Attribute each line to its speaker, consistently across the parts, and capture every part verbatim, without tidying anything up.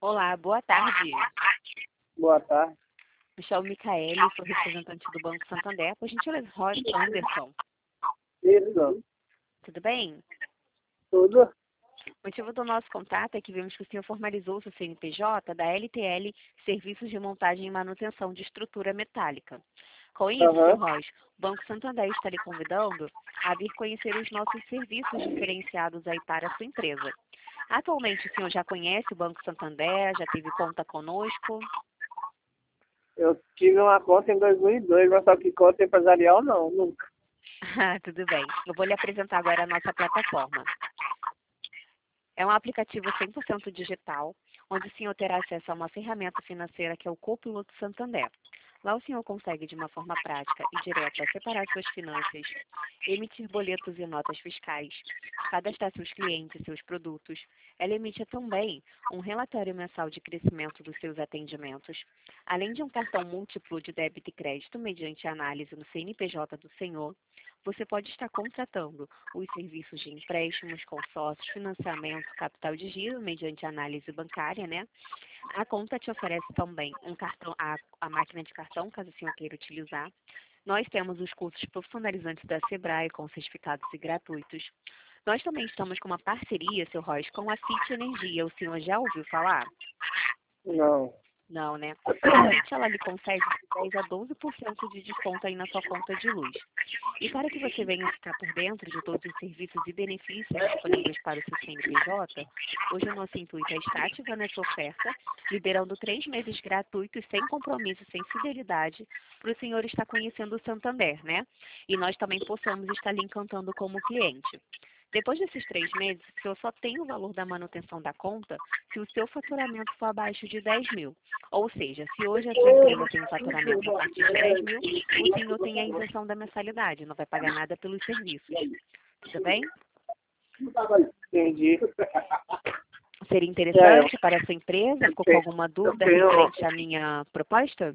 Speaker 1: Olá, boa tarde.
Speaker 2: Boa tarde.
Speaker 1: Me chamo Micaele, sou representante do Banco Santander. Por gentileza, Roy Anderson.
Speaker 2: Isso.
Speaker 1: Tudo bem?
Speaker 2: Tudo?
Speaker 1: O motivo do nosso contato é que vimos que o senhor formalizou seu C N P J da L T L Serviços de Montagem e Manutenção de Estrutura Metálica. Com isso,
Speaker 2: Aham.
Speaker 1: senhor Roy, o Banco Santander está lhe convidando a vir conhecer os nossos serviços diferenciados aí para a sua empresa. Atualmente, o senhor já conhece o Banco Santander? Já teve conta conosco?
Speaker 2: Eu tive uma conta em dois mil e dois, mas só que conta empresarial não, nunca.
Speaker 1: Ah, tudo bem. Eu vou lhe apresentar agora a nossa plataforma. É um aplicativo cem por cento digital, onde o senhor terá acesso a uma ferramenta financeira que é o Copiloto Santander. Lá o senhor consegue, de uma forma prática e direta, separar suas finanças, emitir boletos e notas fiscais, cadastrar seus clientes e seus produtos. Ela emite também um relatório mensal de crescimento dos seus atendimentos, além de um cartão múltiplo de débito e crédito mediante análise no C N P J do senhor. Você pode estar contratando os serviços de empréstimos, consórcios, financiamento, capital de giro, mediante análise bancária, né? A conta te oferece também um cartão, a, a máquina de cartão, caso o senhor queira utilizar. Nós temos os cursos profissionalizantes da Sebrae, com certificados e gratuitos. Nós também estamos com uma parceria, seu Roy, com a Fit Energia. O senhor já ouviu falar?
Speaker 2: Não.
Speaker 1: Não, né? A Fit, ela lhe concede de dez a doze por cento de desconto aí na sua conta de luz. E para que você venha ficar por dentro de todos os serviços e benefícios disponíveis para o seu C N P J, hoje o nosso intuito é estar ativando essa oferta, liberando três meses gratuitos, sem compromisso, sem fidelidade, para o senhor estar conhecendo o Santander, né? E nós também possamos estar lhe encantando como cliente. Depois desses três meses, o senhor só tem o valor da manutenção da conta se o seu faturamento for abaixo de dez mil. Ou seja, se hoje a sua empresa tem um faturamento a partir de dez mil, o senhor tem a isenção da mensalidade, não vai pagar nada pelos serviços. Tudo bem?
Speaker 2: Entendi.
Speaker 1: Seria interessante para a sua empresa? Ficou com alguma dúvida
Speaker 2: tenho-
Speaker 1: referente à minha proposta?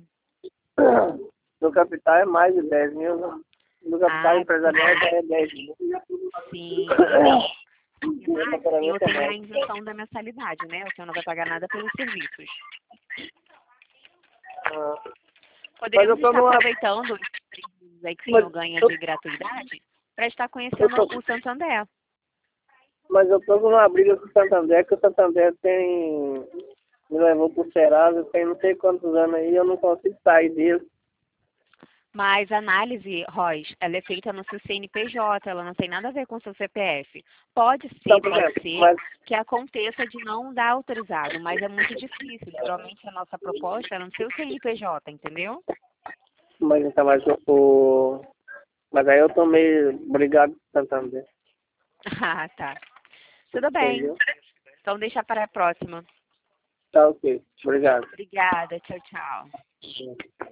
Speaker 2: No capital é mais de dez mil, né? No capital
Speaker 1: Ah,
Speaker 2: empresarial já é dez mil.
Speaker 1: sim. Mas o senhor
Speaker 2: Faturamento é
Speaker 1: tem a
Speaker 2: mais.
Speaker 1: isenção da mensalidade, né? O senhor não vai pagar nada pelos serviços.
Speaker 2: Ah,
Speaker 1: Poderíamos
Speaker 2: Mas eu tô
Speaker 1: estar
Speaker 2: numa-
Speaker 1: aproveitando os serviços aí que o
Speaker 2: Mas
Speaker 1: senhor ganha
Speaker 2: eu-
Speaker 1: de gratuidade para estar conhecendo
Speaker 2: eu tô-
Speaker 1: o Santander.
Speaker 2: Mas eu tô numa briga com o Santander, que o Santander tem... Me levou pro Serasa, tem não sei quantos anos aí, eu não consigo sair dele.
Speaker 1: Mas a análise, Royce, ela é feita no seu C N P J, ela não tem nada a ver com o seu C P F. Pode ser,
Speaker 2: Tá, por
Speaker 1: pode
Speaker 2: exemplo,
Speaker 1: ser
Speaker 2: mas
Speaker 1: que aconteça de não dar autorizado, mas é muito difícil. Geralmente a nossa proposta é no seu C N P J, entendeu?
Speaker 2: Mas então, mas o... o- Mas aí eu tô meio brigado com o Santander.
Speaker 1: Ah, tá. Tudo bem.
Speaker 2: Entendeu?
Speaker 1: Então deixa para a próxima.
Speaker 2: Tá ok. Obrigado.
Speaker 1: Obrigada. Tchau, tchau.